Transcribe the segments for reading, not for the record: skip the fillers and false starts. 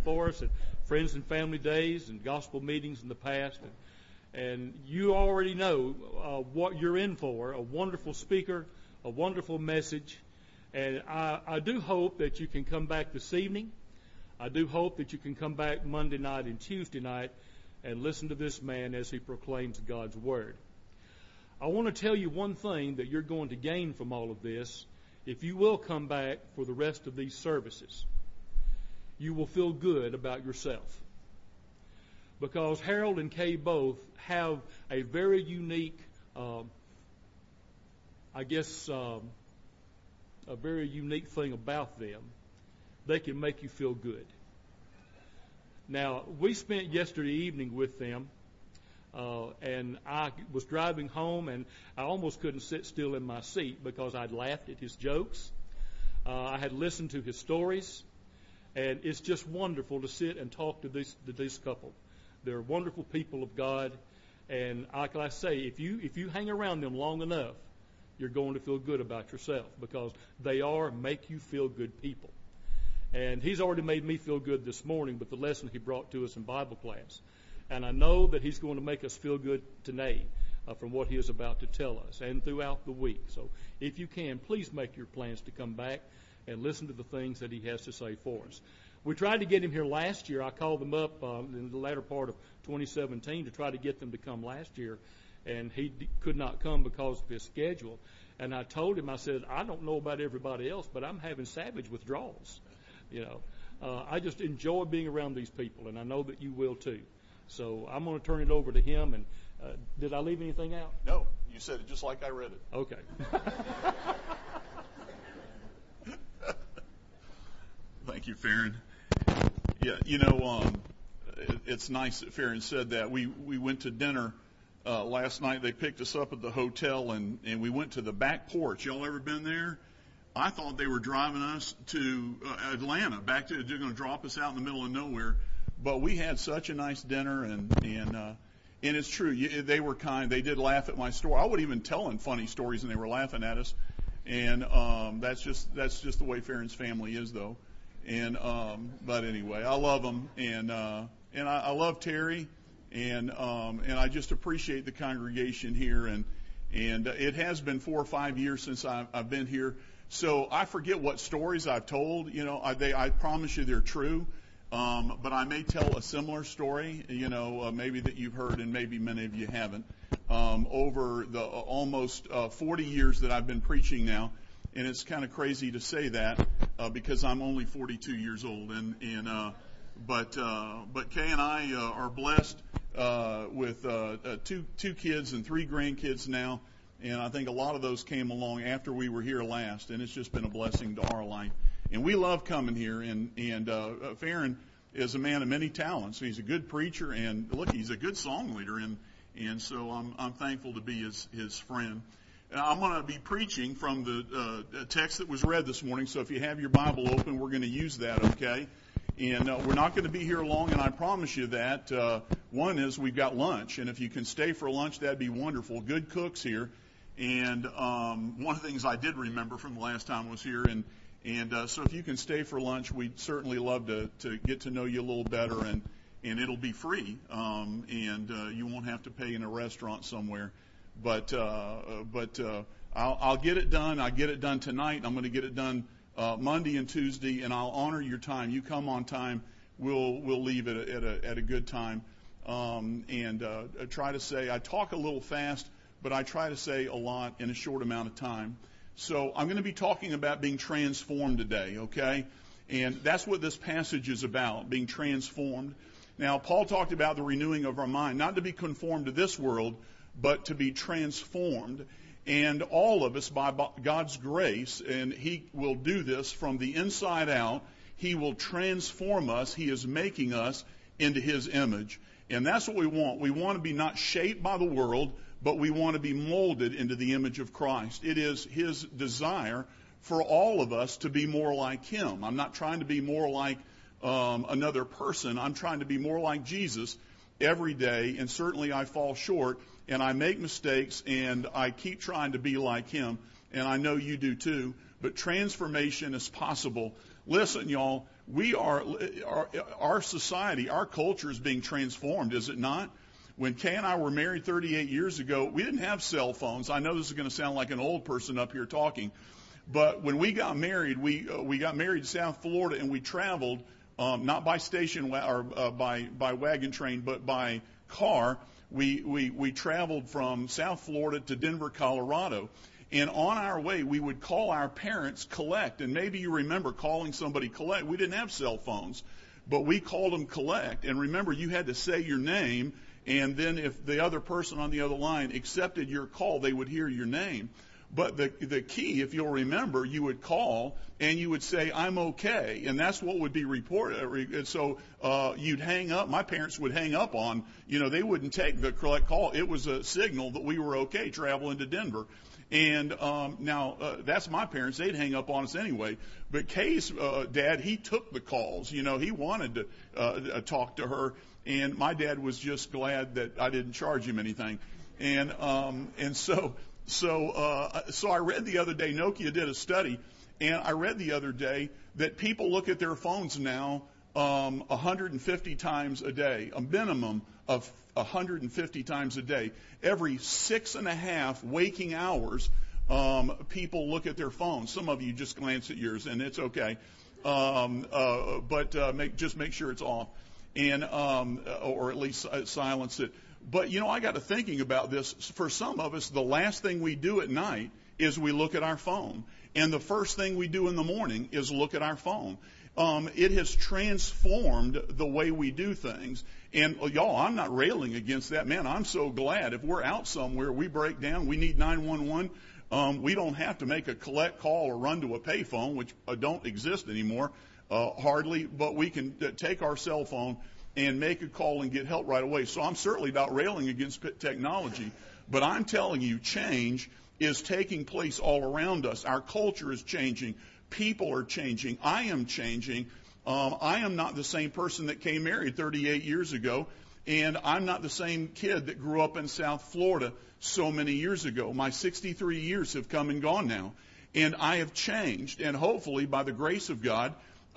for us at Friends and Family Days and gospel meetings in the past. And you already know what you're in for, a wonderful speaker, a wonderful message. And I do hope that you can come back this evening. I do hope that you can come back Monday night and Tuesday night and listen to this man as he proclaims God's Word. I want to tell you one thing that you're going to gain from all of this. If you will come back for the rest of these services, you will feel good about yourself. Because Harold and Kay both have a very unique, a very unique thing about them. They can make you feel good. Now, we spent yesterday evening with them, and I was driving home, and I almost couldn't sit still in my seat because I'd laughed at his jokes. I had listened to his stories, and it's just wonderful to sit and talk to this couple. They're wonderful people of God, and like I say, if you hang around them long enough, you're going to feel good about yourself because they are make you feel good people. And he's already made me feel good this morning with the lesson he brought to us in Bible class. And I know that he's going to make us feel good today from what he is about to tell us and throughout the week. So if you can, please make your plans to come back and listen to the things that he has to say for us. We tried to get him here last year. I called them up in the latter part of 2017 to try to get them to come last year, and he could not come because of his schedule. And I told him, I said, I don't know about everybody else, but I'm having savage withdrawals. I just enjoy being around these people, and I know that you will too. So I'm going to turn it over to him. And did I leave anything out? No, you said it just like I read it. Okay. Thank you, Farron. Yeah, it's nice that Farron said that. We went to dinner last night. They picked us up at the hotel, and we went to the back porch. Y'all ever been there? I thought they were driving us to Atlanta, they're going to drop us out in the middle of nowhere. But we had such a nice dinner, and it's true. They were kind. They did laugh at my story. I wasn't even telling funny stories, and they were laughing at us. And that's just the way Farron's family is, though. And but anyway, I love them, and I love Terry, and I just appreciate the congregation here. And it has been 4 or 5 years since I've been here. So I forget what stories I've told. I promise you they're true. But I may tell a similar story, maybe that you've heard and maybe many of you haven't. Over the almost 40 years that I've been preaching now, and it's kind of crazy to say that because I'm only 42 years old. But Kay and I are blessed with two kids and 3 grandkids now. And I think a lot of those came along after we were here last, and it's just been a blessing to our life. And we love coming here, and Farron is a man of many talents. He's a good preacher, and look, he's a good song leader, and so I'm thankful to be his friend. I'm going to be preaching from the text that was read this morning, so if you have your Bible open, we're going to use that, okay? And we're not going to be here long, and I promise you that. One is we've got lunch, and if you can stay for lunch, that'd be wonderful. Good cooks here. And one of the things I did remember from the last time I was here, and so if you can stay for lunch, we'd certainly love to get to know you a little better, and it'll be free, and you won't have to pay in a restaurant somewhere. But I'll get it done. I'll get it done tonight. I'm going to get it done Monday and Tuesday, and I'll honor your time. You come on time. We'll leave at a good time, and try to say. I talk a little fast, but I try to say a lot in a short amount of time. So I'm going to be talking about being transformed today, okay? And that's what this passage is about, being transformed. Now, Paul talked about the renewing of our mind, not to be conformed to this world, but to be transformed. And all of us, by God's grace, and he will do this from the inside out, he will transform us. He is making us into his image. And that's what we want. We want to be not shaped by the world, but we want to be molded into the image of Christ. It is his desire for all of us to be more like him. I'm not trying to be more like another person. I'm trying to be more like Jesus every day, and certainly I fall short, and I make mistakes, and I keep trying to be like him, and I know you do too, but transformation is possible. Listen, y'all, our society, our culture is being transformed, is it not? When Kay and I were married 38 years ago, we didn't have cell phones. I know this is going to sound like an old person up here talking, but when we got married, we got married in South Florida, and we traveled not by station or by wagon train, but by car. We traveled from South Florida to Denver, Colorado. And on our way, we would call our parents collect. And maybe you remember calling somebody collect. We didn't have cell phones, but we called them collect. And remember, you had to say your name, and then if the other person on the other line accepted your call, they would hear your name. But the key, if you'll remember, you would call and you would say, "I'm okay," and that's what would be reported. And so you'd hang up. My parents would hang up on, they wouldn't take the collect call. It was a signal that we were okay traveling to Denver. And now that's my parents. They'd hang up on us anyway. But Kay's dad, he took the calls. He wanted to talk to her, and my dad was just glad that I didn't charge him anything. And so I read the other day, Nokia did a study, and I read the other day that people look at their phones now 150 times a day, a minimum of 150 times a day. Every 6.5 waking hours, people look at their phones. Some of you just glance at yours, and it's okay. But just make sure it's off, and or at least silence it. But, I got to thinking about this. For some of us, the last thing we do at night is we look at our phone. And the first thing we do in the morning is look at our phone. It has transformed the way we do things. And, y'all, I'm not railing against that. Man, I'm so glad. If we're out somewhere, we break down, we need 911, we don't have to make a collect call or run to a payphone, which don't exist anymore, hardly. But we can take our cell phone and make a call and get help right away. So I'm certainly not railing against technology, but I'm telling you, change is taking place all around us. Our culture is changing. People are changing. I am changing. I am not the same person that came married 38 years ago, and I'm not the same kid that grew up in South Florida so many years ago. My 63 years have come and gone now, and I have changed, and hopefully by the grace of God,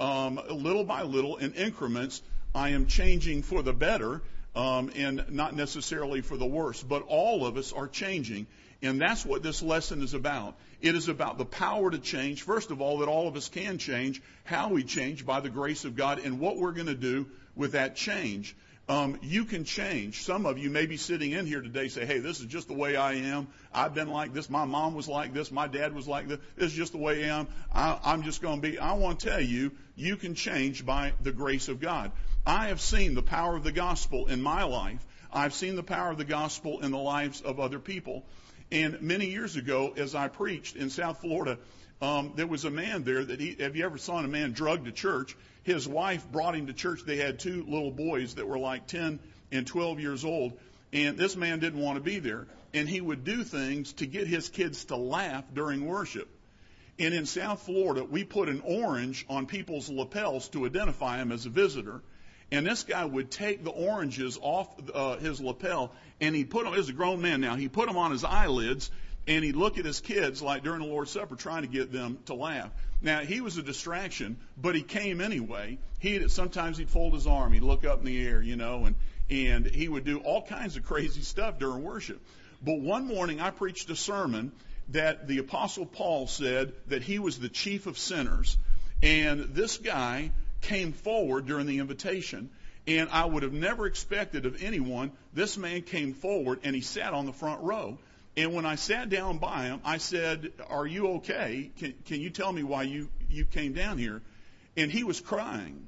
little by little in increments, I am changing for the better, and not necessarily for the worse. But all of us are changing, and that's what this lesson is about. It is about the power to change. First of all, that all of us can change, how we change by the grace of God, and what we're going to do with that change. You can change. Some of you may be sitting in here today say, "Hey, this is just the way I am. I've been like this. My mom was like this. My dad was like this. This is just the way I am. I'm just going to be." I want to tell you, you can change by the grace of God. I have seen the power of the gospel in my life. I've seen the power of the gospel in the lives of other people. And many years ago, as I preached in South Florida, there was a man there that have you ever seen a man drugged to church? His wife brought him to church. They had 2 little boys that were like 10 and 12 years old. And this man didn't want to be there. And he would do things to get his kids to laugh during worship. And in South Florida, we put an orange on people's lapels to identify him as a visitor. And this guy would take the oranges off his lapel, and he'd put them, as a grown man now, he'd put them on his eyelids, and he'd look at his kids like during the Lord's Supper trying to get them to laugh. Now, he was a distraction, but he came anyway. Sometimes he'd fold his arm, he'd look up in the air, and he would do all kinds of crazy stuff during worship. But one morning I preached a sermon that the Apostle Paul said that he was the chief of sinners. And this guy came forward during the invitation, and I would have never expected of anyone. This man came forward, and he sat on the front row. And when I sat down by him, I said, "Are you okay? Can you tell me why you came down here?" And he was crying.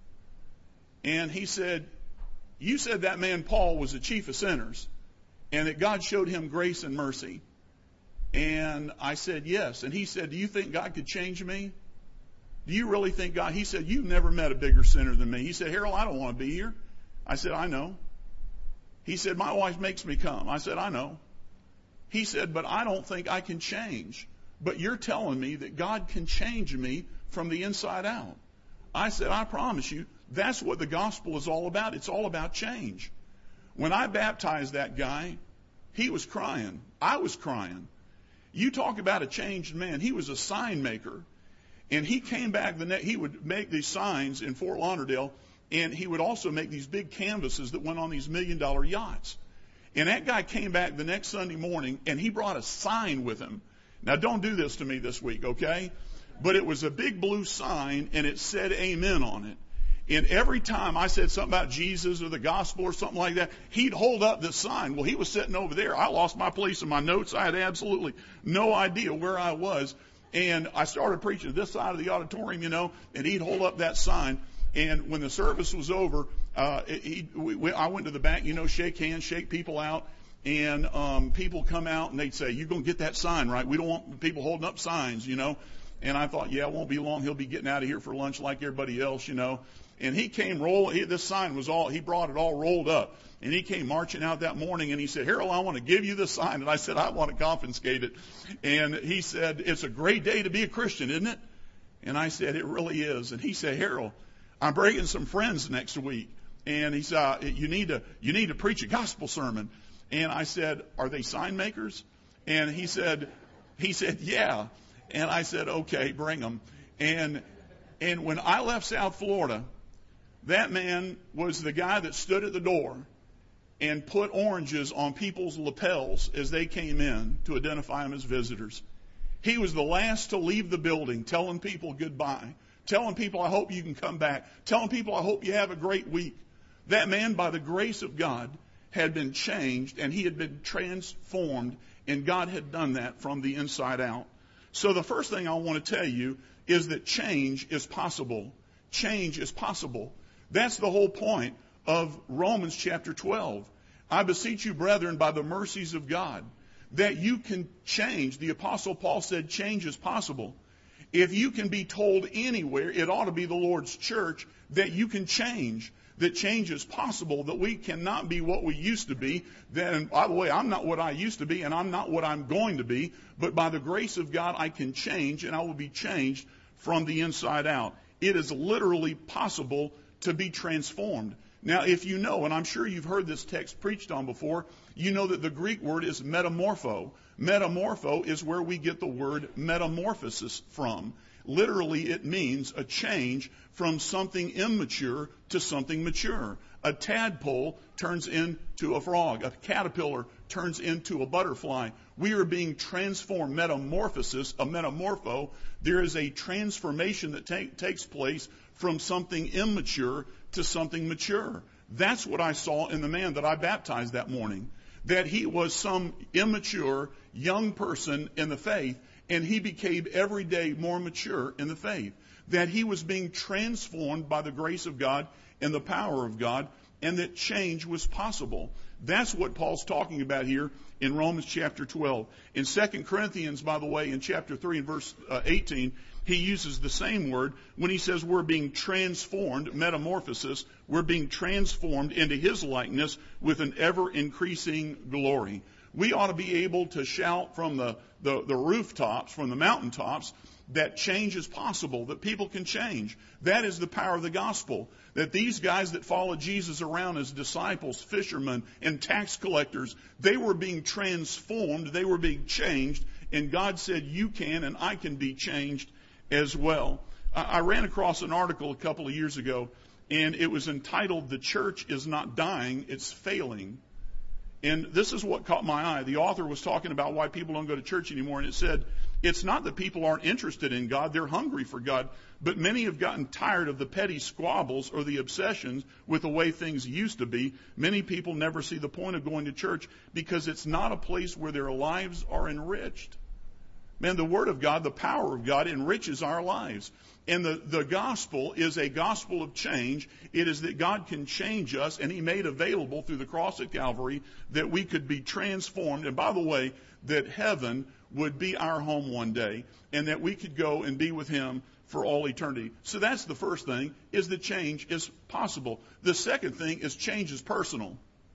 And he said, "You said that man Paul was the chief of sinners, and that God showed him grace and mercy." And I said, "Yes." And he said, "Do you think God could change me? Do you really think God?" He said, "You've never met a bigger sinner than me." He said, "Harold, I don't want to be here." I said, "I know." He said, "My wife makes me come." I said, "I know." He said, "But I don't think I can change. But you're telling me that God can change me from the inside out." I said, "I promise you, that's what the gospel is all about. It's all about change." When I baptized that guy, he was crying. I was crying. You talk about a changed man. He was a sign maker. And he came back he would make these signs in Fort Lauderdale, and he would also make these big canvases that went on these $1 million yachts. And that guy came back the next Sunday morning, and he brought a sign with him. Now, don't do this to me this week, okay? But it was a big blue sign, and it said amen on it. And every time I said something about Jesus or the gospel or something like that, he'd hold up this sign. Well, he was sitting over there. I lost my place in my notes. I had absolutely no idea where I was. And I started preaching this side of the auditorium, and he'd hold up that sign. And when the service was over, I went to the back, shake hands, shake people out. And people come out and they'd say, "You're going to get that sign, right? We don't want people holding up signs, And I thought, yeah, it won't be long. He'll be getting out of here for lunch like everybody else, And he came this sign he brought it all rolled up. And he came marching out that morning and he said, "Harold, I want to give you the sign." And I said, "I want to confiscate it." And he said, "It's a great day to be a Christian, isn't it?" And I said, "It really is." And he said, "Harold, I'm bringing some friends next week." And he said, you need to preach a gospel sermon." And I said, "Are they sign makers?" And he said, "Yeah." And I said, "Okay, bring them." And when I left South Florida, that man was the guy that stood at the door and put oranges on people's lapels as they came in to identify them as visitors. He was the last to leave the building, telling people goodbye, telling people, "I hope you can come back," telling people, "I hope you have a great week." That man, by the grace of God, had been changed, and he had been transformed, and God had done that from the inside out. So the first thing I want to tell you is that change is possible. Change is possible. That's the whole point of Romans chapter 12. "I beseech you, brethren, by the mercies of God, that you can change." The Apostle Paul said change is possible. If you can be told anywhere, it ought to be the Lord's church, that you can change, that change is possible, that we cannot be what we used to be. Then, by the way, I'm not what I used to be, and I'm not what I'm going to be, but by the grace of God, I can change, and I will be changed from the inside out. It is literally possible to be transformed. Now, if you know, and I'm sure you've heard this text preached on before, you know that the Greek word is metamorpho. Metamorpho is where we get the word metamorphosis from. Literally, it means a change from something immature to something mature. A tadpole turns into a frog. A caterpillar turns into a butterfly. We are being transformed. Metamorphosis, a metamorpho. There is a transformation that takes place from something immature to something mature. That's what I saw in the man that I baptized that morning. That he was some immature young person in the faith, and he became every day more mature in the faith. That he was being transformed by the grace of God and the power of God, and that change was possible. That's what Paul's talking about here in Romans chapter 12. In 2 Corinthians, by the way, in chapter 3 and verse 18, he uses the same word when he says we're being transformed, metamorphosis, we're being transformed into his likeness with an ever-increasing glory. We ought to be able to shout from the rooftops, from the mountaintops, that change is possible, that people can change. That is the power of the gospel. That these guys that followed Jesus around as disciples, fishermen, and tax collectors, they were being transformed, they were being changed, and God said, you can and I can be changed as well. I ran across an article a couple of years ago, and it was entitled, "The Church is Not Dying, It's Failing." And this is what caught my eye. The author was talking about why people don't go to church anymore, and it said, it's not that people aren't interested in God, they're hungry for God, but many have gotten tired of the petty squabbles or the obsessions with the way things used to be. Many people never see the point of going to church because it's not a place where their lives are enriched. Man, the Word of God, the power of God enriches our lives. And the gospel is a gospel of change. It is that God can change us, and He made available through the cross at Calvary that we could be transformed. And by the way, that heaven would be our home one day, and that we could go and be with Him for all eternity. So that's the first thing, is that change is possible. The second thing is change is personal.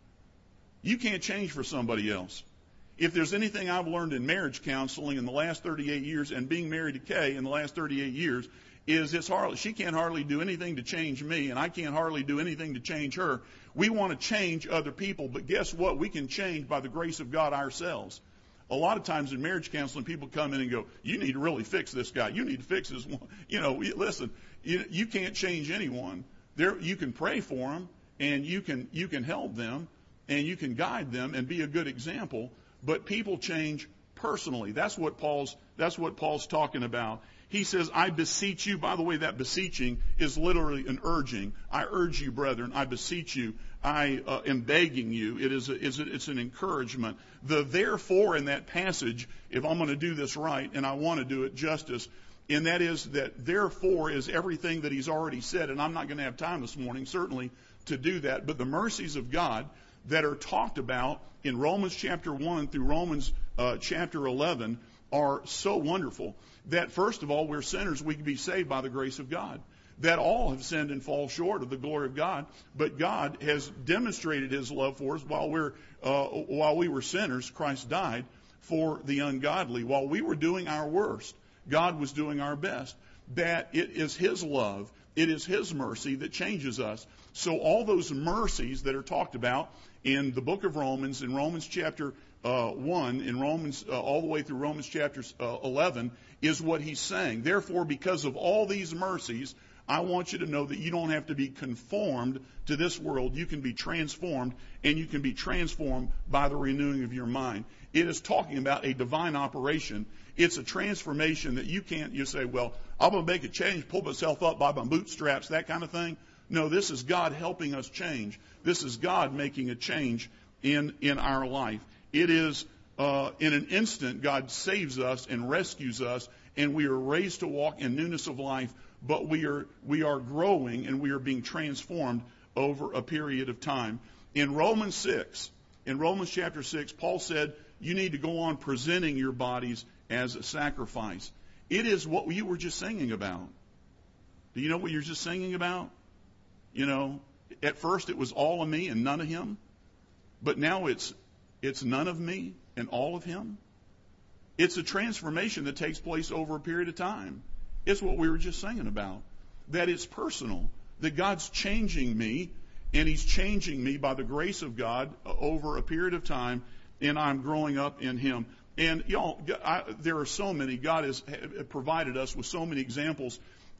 You can't change for somebody else. If there's anything I've learned in marriage counseling in the last 38 years and being married to Kay in the last 38 years, is she can't hardly do anything to change me, and I can't hardly do anything to change her. We want to change other people, but guess what? We can change by the grace of God ourselves. A lot of times in marriage counseling, people come in and go, you need to really fix this guy. You need to fix this one. Listen, you can't change anyone. You can pray for them, and you can help them, and you can guide them and be a good example. But people change personally. That's what Paul's talking about. He says, I beseech you. By the way, that beseeching is literally an urging. I urge you, brethren. I beseech you. I am begging you. It's an encouragement. The therefore in that passage, if I'm going to do this right, and I want to do it justice, and that is that therefore is everything that he's already said, and I'm not going to have time this morning, certainly, to do that. But the mercies of God that are talked about in Romans chapter 1 through Romans chapter 11 are so wonderful that, first of all, we're sinners. We can be saved by the grace of God. That all have sinned and fall short of the glory of God, but God has demonstrated his love for us while we were sinners. Christ died for the ungodly. While we were doing our worst, God was doing our best. That it is his love, it is his mercy that changes us. So all those mercies that are talked about in the book of Romans, in Romans chapter 1, in Romans all the way through Romans chapter 11, is what he's saying. Therefore, because of all these mercies, I want you to know that you don't have to be conformed to this world. You can be transformed, and you can be transformed by the renewing of your mind. It is talking about a divine operation. It's a transformation that you say, well, I'm going to make a change, pull myself up by my bootstraps, that kind of thing. No, this is God helping us change. This is God making a change in our life. It is in an instant God saves us and rescues us, and we are raised to walk in newness of life. But we are growing, and we are being transformed over a period of time. In Romans chapter 6, Paul said, you need to go on presenting your bodies as a sacrifice. It is what you were just singing about. Do you know what you're just singing about? At first it was all of me and none of him. But now it's none of me and all of him. It's a transformation that takes place over a period of time. It's what we were just singing about. That it's personal. That God's changing me, and he's changing me by the grace of God over a period of time, and I'm growing up in him. And there are so many. God has provided us with so many examples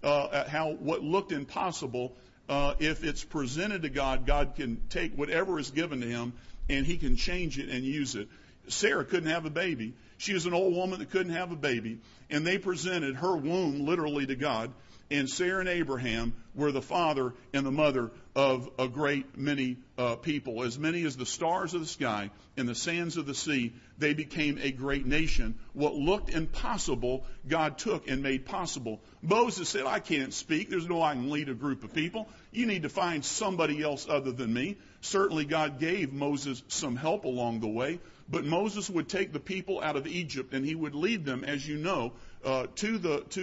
how what looked impossible, if it's presented to God, God can take whatever is given to him, and he can change it and use it. Sarah couldn't have a baby. She was an old woman that couldn't have a baby. And they presented her womb literally to God. And Sarah and Abraham were the father and the mother of a great many people. As many as the stars of the sky and the sands of the sea, they became a great nation. What looked impossible, God took and made possible. Moses said, I can't speak. There's no way I can lead a group of people. You need to find somebody else other than me. Certainly God gave Moses some help along the way. But Moses would take the people out of Egypt, and he would lead them, as you know, to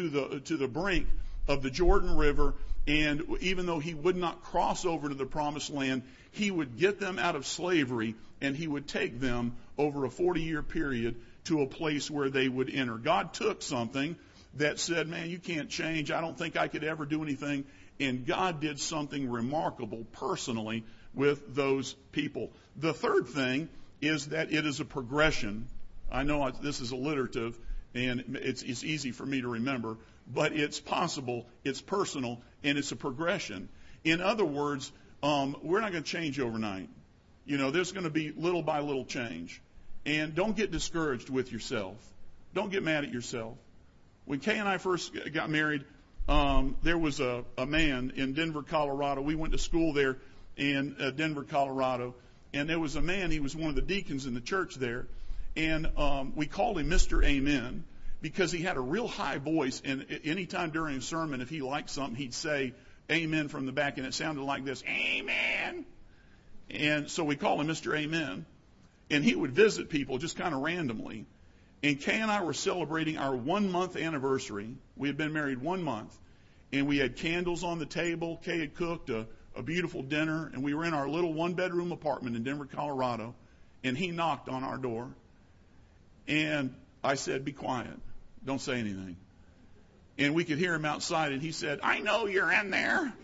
the brink of the Jordan River. And even though he would not cross over to the promised land, he would get them out of slavery, and he would take them over a 40-year period to a place where they would enter. God took something that said, man, you can't change. I don't think I could ever do anything. And God did something remarkable personally with those people. The third thing is that it is a progression. I know this is alliterative, and it's easy for me to remember, but it's possible, it's personal, and it's a progression. In other words, we're not going to change overnight. There's going to be little by little change. And don't get discouraged with yourself. Don't get mad at yourself. When Kay and I first got married, there was a man in Denver, Colorado. We went to school there in Denver, Colorado. And there was a man, he was one of the deacons in the church there, and we called him Mr. Amen because he had a real high voice, and anytime during a sermon, if he liked something, he'd say amen from the back, and it sounded like this, amen. And so we called him Mr. Amen, and he would visit people just kind of randomly. And Kay and I were celebrating our 1-month anniversary. We had been married 1 month, and we had candles on the table. Kay had cooked a beautiful dinner, and we were in our little 1-bedroom apartment in Denver, Colorado, and he knocked on our door. And I said, be quiet. Don't say anything. And we could hear him outside, and he said, I know you're in there.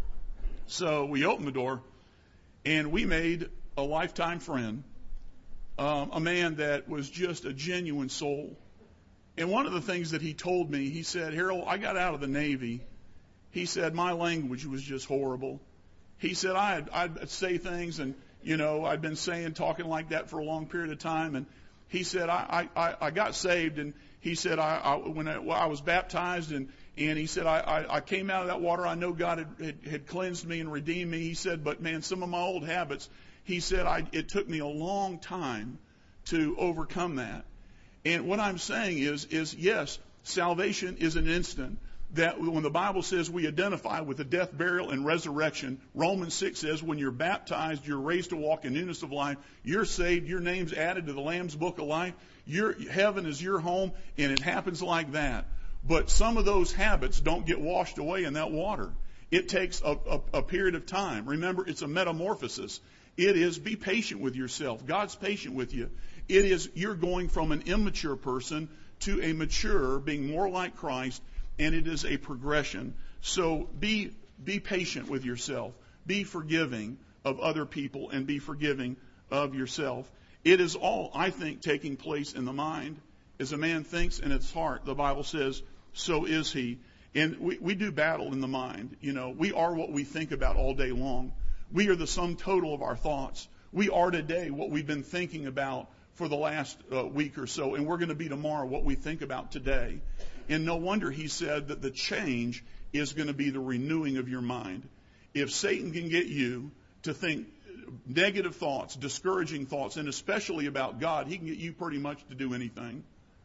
So we opened the door, and we made a lifetime friend. a man that was just a genuine soul. And one of the things that he told me, he said, Harold, I got out of the Navy. He said, my language was just horrible. He said, I'd say things and, I'd been talking like that for a long period of time. And he said, I got saved. And he said, when I was baptized and he said, I came out of that water. I know God had cleansed me and redeemed me. He said, but man, some of my old habits, he said, it took me a long time to overcome that. And what I'm saying is yes, salvation is an instant. That when the Bible says we identify with the death, burial, and resurrection, Romans 6 says when you're baptized, you're raised to walk in newness of life, you're saved, your name's added to the Lamb's Book of Life, heaven is your home, and it happens like that. But some of those habits don't get washed away in that water. It takes a period of time. Remember, it's a metamorphosis. It is, be patient with yourself. God's patient with you. It is, you're going from an immature person to a mature, being more like Christ, and it is a progression. So be patient with yourself. Be forgiving of other people and be forgiving of yourself. It is all, I think, taking place in the mind. As a man thinks in his heart, the Bible says, so is he. And we do battle in the mind. We are what we think about all day long. We are the sum total of our thoughts. We are today what we've been thinking about for the last week or so, and we're going to be tomorrow what we think about today. And no wonder he said that the change is going to be the renewing of your mind. If Satan can get you to think negative thoughts, discouraging thoughts, and especially about God, he can get you pretty much to do anything.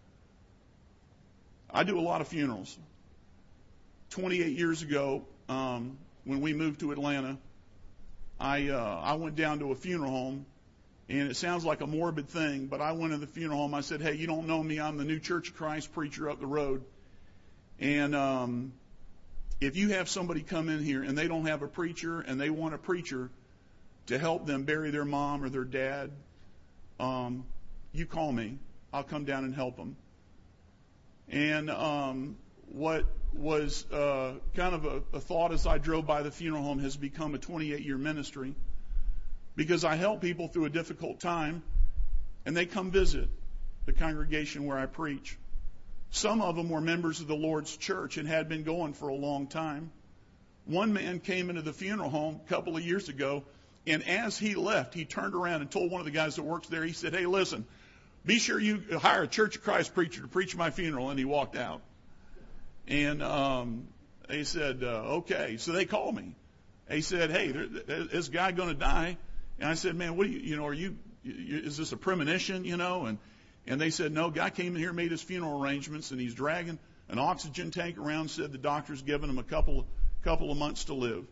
I do a lot of funerals. 28 years ago, when we moved to Atlanta, I went down to a funeral home. And it sounds like a morbid thing, but I went to the funeral home. I said, hey, you don't know me. I'm the New Church of Christ preacher up the road. And if you have somebody come in here and they don't have a preacher and they want a preacher to help them bury their mom or their dad, you call me. I'll come down and help them. And what was kind of a thought as I drove by the funeral home has become a 28-year ministry. Because I help people through a difficult time, and they come visit the congregation where I preach. Some of them were members of the Lord's church and had been going for a long time. One man came into the funeral home a couple of years ago, and as he left, he turned around and told one of the guys that works there, he said, hey, listen, be sure you hire a Church of Christ preacher to preach my funeral, and he walked out. And they said, okay. So they called me. They said, hey, this guy going to die? And I said, man, what do is this a premonition, And they said, no, guy came in here, made his funeral arrangements, and he's dragging an oxygen tank around, said the doctor's giving him a couple of months to live.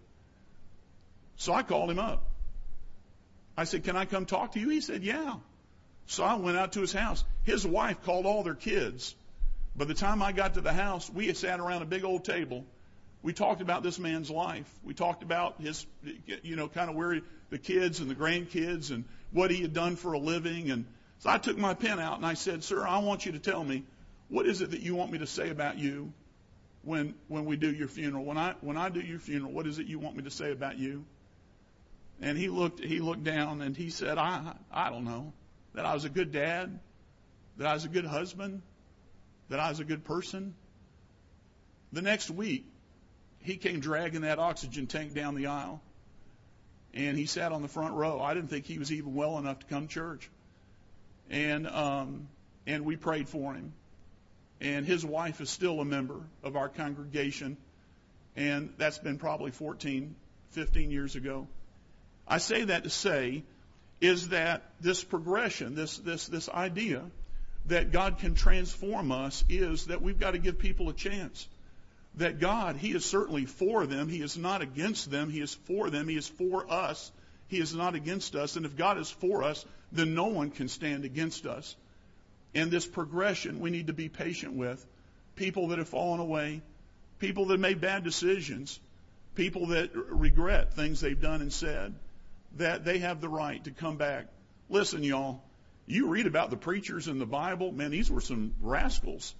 So I called him up. I said, can I come talk to you? He said, yeah. So I went out to his house. His wife called all their kids. By the time I got to the house, we had sat around a big old table. We talked about this man's life. We talked about his, kind of where the kids and the grandkids and what he had done for a living. And so I took my pen out and I said, sir, I want you to tell me, what is it that you want me to say about you when we do your funeral? When I do your funeral, what is it you want me to say about you? And he looked down and he said, I don't know, that I was a good dad, that I was a good husband, that I was a good person. The next week, he came dragging that oxygen tank down the aisle, and he sat on the front row. I didn't think he was even well enough to come to church. And we prayed for him. And his wife is still a member of our congregation, and that's been probably 14, 15 years ago. I say that to say is that this progression, this idea that God can transform us is that we've got to give people a chance. That God, He is certainly for them. He is not against them. He is for them. He is for us. He is not against us. And if God is for us, then no one can stand against us. And this progression we need to be patient with. People that have fallen away, people that made bad decisions, people that regret things they've done and said, that they have the right to come back. Listen, y'all, you read about the preachers in the Bible, man, these were some rascals,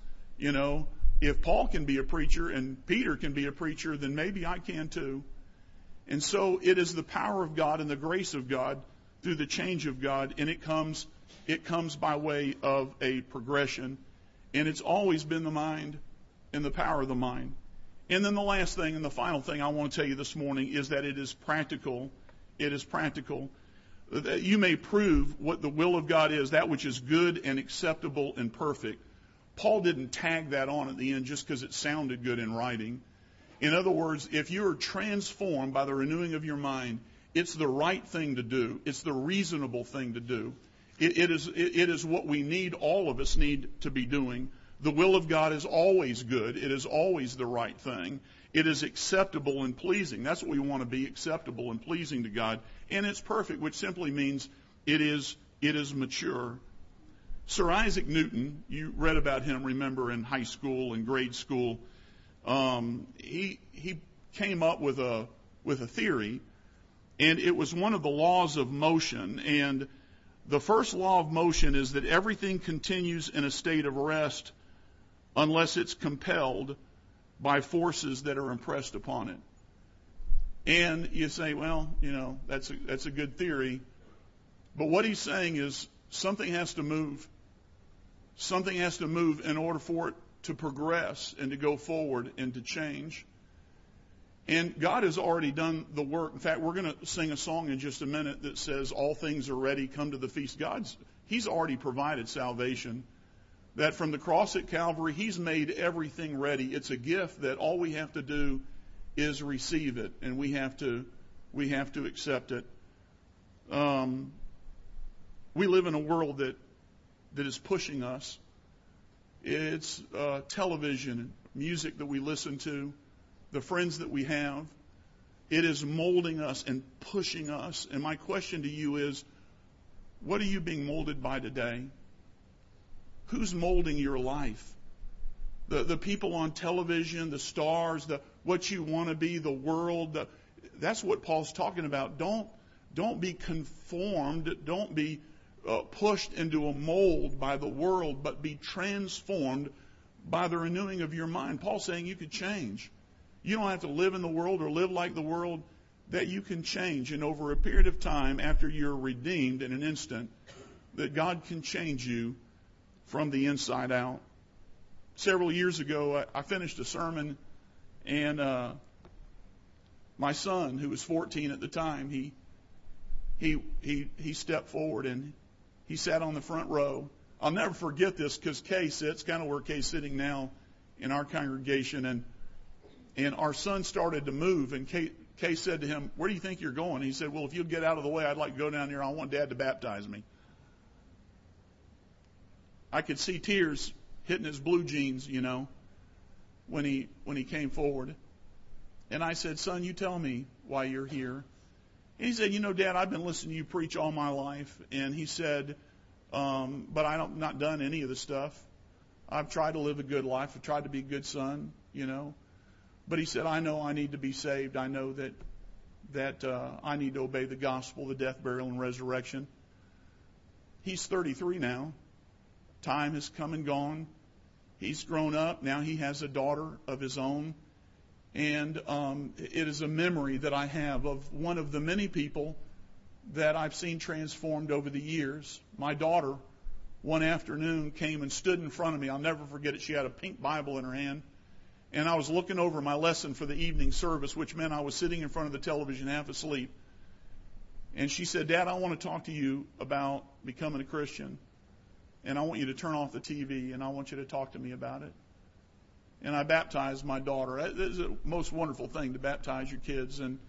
If Paul can be a preacher and Peter can be a preacher, then maybe I can too. And so it is the power of God and the grace of God through the change of God, and it comes It comes by way of a progression, and it's always been the mind and the power of the mind. And then the last thing and the final thing I want to tell you this morning is that it is practical. It is practical. That you may prove what the will of God is, that which is good and acceptable and perfect. Paul didn't tag that on at the end just because it sounded good in writing. In other words, if you are transformed by the renewing of your mind, it's the right thing to do. It's the reasonable thing to do. It is what we need, all of us need to be doing. The will of God is always good. It is always the right thing. It is acceptable and pleasing. That's what we want to be, acceptable and pleasing to God. And it's perfect, which simply means it is mature. Sir Isaac Newton, you read about him, remember, in high school and grade school. He came up with a theory, and it was one of the laws of motion. And the first law of motion is that everything continues in a state of rest unless it's compelled by forces that are impressed upon it. And you say, well, that's a good theory. But what he's saying is something has to move. Something has to move in order for it to progress and to go forward and to change. And God has already done the work. In fact, we're going to sing a song in just a minute that says, all things are ready, come to the feast. He's already provided salvation. That from the cross at Calvary, He's made everything ready. It's a gift that all we have to do is receive it, and we have to accept it. We live in a world that is pushing us. It's television, music that we listen to, the friends that we have. It is molding us and pushing us. And my question to you is, what are you being molded by today? Who's molding your life? The people on television, the stars, what you want to be, the world. That's what Paul's talking about. Don't be conformed. Don't be pushed into a mold by the world, but be transformed by the renewing of your mind. Paul's saying you could change. You don't have to live in the world or live like the world, that you can change. And over a period of time, after you're redeemed in an instant, that God can change you from the inside out. Several years ago, I finished a sermon, and my son, who was 14 at the time, he stepped forward and he sat on the front row. I'll never forget this because Kay sits, kind of where Kay's sitting now in our congregation, and our son started to move, and Kay said to him, "Where do you think you're going?" He said, "Well, if you'll get out of the way, I'd like to go down there. I want Dad to baptize me." I could see tears hitting his blue jeans, when he came forward. And I said, "Son, you tell me why you're here." And he said, "Dad, I've been listening to you preach all my life." And he said, "But I've not done any of the stuff. I've tried to live a good life. I've tried to be a good son, But he said, I know I need to be saved. I know that I need to obey the gospel, the death, burial, and resurrection." He's 33 now. Time has come and gone. He's grown up. Now he has a daughter of his own. And it is a memory that I have of one of the many people that I've seen transformed over the years. My daughter, one afternoon, came and stood in front of me. I'll never forget it. She had a pink Bible in her hand. And I was looking over my lesson for the evening service, which meant I was sitting in front of the television half asleep. And she said, "Dad, I want to talk to you about becoming a Christian. And I want you to turn off the TV, and I want you to talk to me about it." And I baptized my daughter. It's the most wonderful thing to baptize your kids and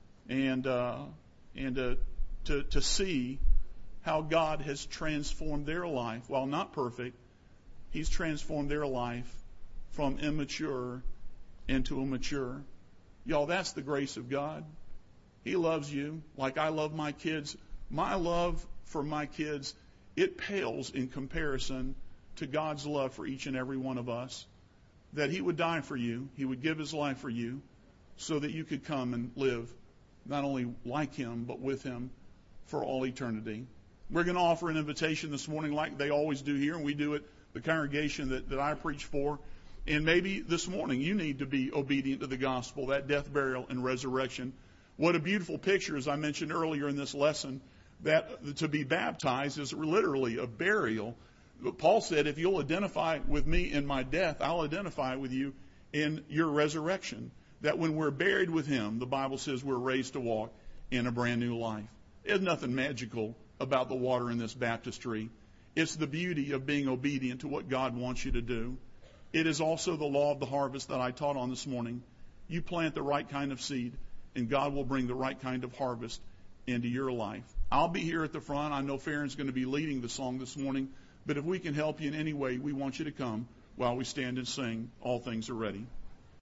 to see how God has transformed their life. While not perfect, He's transformed their life from immature into a mature. Y'all, that's the grace of God. He loves you like I love my kids. My love for my kids, it pales in comparison to God's love for each and every one of us. That He would die for you, He would give His life for you, so that you could come and live not only like Him, but with Him for all eternity. We're going to offer an invitation this morning like they always do here, and we do it, the congregation that I preach for. And maybe this morning you need to be obedient to the gospel, that death, burial, and resurrection. What a beautiful picture, as I mentioned earlier in this lesson, that to be baptized is literally a burial. Paul said, if you'll identify with me in my death, I'll identify with you in your resurrection. That when we're buried with him, the Bible says we're raised to walk in a brand new life. There's nothing magical about the water in this baptistry. It's the beauty of being obedient to what God wants you to do. It is also the law of the harvest that I taught on this morning. You plant the right kind of seed, and God will bring the right kind of harvest into your life. I'll be here at the front. I know Farron's going to be leading the song this morning, but if we can help you in any way, we want you to come while we stand and sing, All Things Are Ready.